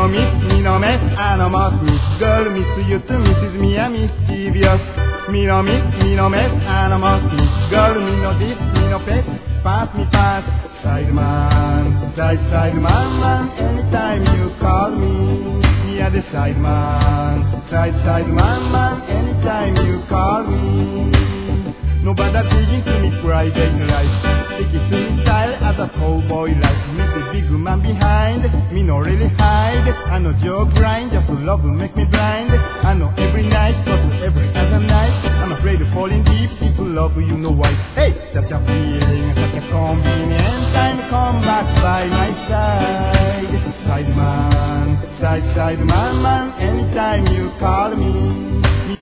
no miss, me no mess, I no must miss. Girl, miss you to Mrs. Me a mischievous. Me no miss, me no mess, I no must miss. Girl, me no this, me no pet, pass me pass. Side man, side man, anytime you call me. Me a the side man, man, anytime you call me. Nobody digging to me Friday night. Take it to me style as a cowboy like. Me the big man behind, me no really hide. I know your grind, just to love will make me blind. I know every night, but every other night. I'm afraid of falling deep, people love you know why. Hey, such a feeling, such a convenient time. Come back by my side. Side man, man, anytime you call me.